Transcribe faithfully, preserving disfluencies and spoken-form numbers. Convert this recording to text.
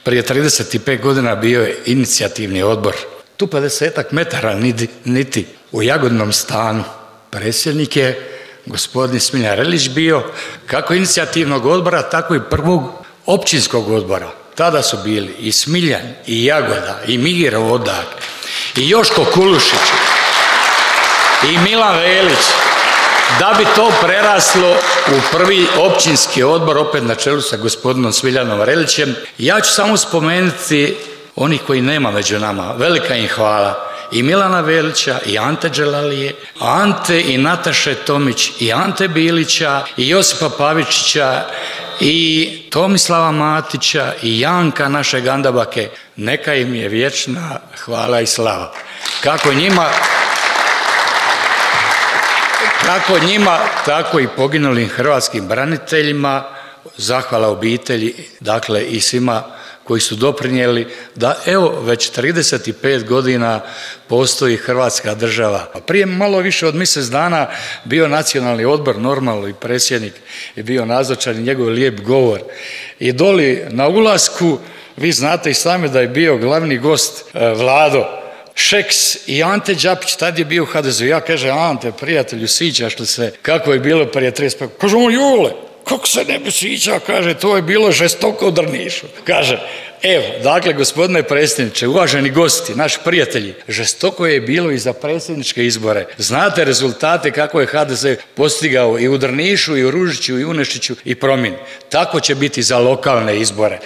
prije trideset pet godina bio je inicijativni odbor. Tu pedesetak metara niti, niti u Jagodnom Stanu. Predsjednik je gospodin Smiljan Relić bio kako inicijativnog odbora, tako i prvog općinskog odbora. Tada su bili i Smiljan, i Jagoda, i Miro Odak, i Joško Kulušić, i Milan Velić. Da bi to preraslo u prvi općinski odbor, opet na čelu sa gospodinom Smiljanom Relićem, ja ću samo spomenuti onih koji nema među nama. Velika im hvala. I Milana Velića, i Ante Đelalije, Ante i Nataše Tomić, i Ante Bilića, i Josipa Pavičića, i Tomislava Matića, i Janka našeg Andabake. Neka im je vječna hvala i slava. Kako njima, kako njima, tako i poginulim hrvatskim braniteljima, zahvala obitelji, dakle i svima koji su doprinijeli da evo već trideset pet godina postoji Hrvatska država. Prije malo više od mjesec dana bio nacionalni odbor, normalno i predsjednik je bio nazočan i njegov lijep govor. I doli na ulasku, vi znate i sami da je bio glavni gost Vlado Šeks i Ante Đapić, tad je bio u ha de ze u. Ja kaže, Ante, prijatelju, sjećaš li se kako je bilo prije trideset pet? Kaže on, Jule, kako se ne bi sjećao, kaže, to je bilo žestoko u Drnišu. Kaže, evo, dakle, gospodine predsjedniče, uvaženi gosti, naši prijatelji, žestoko je bilo i za predsjedničke izbore. Znate rezultate kako je ha de ze postigao i u Drnišu, i u Ružiću, i u Unešiću, i Promini. Tako će biti za lokalne izbore.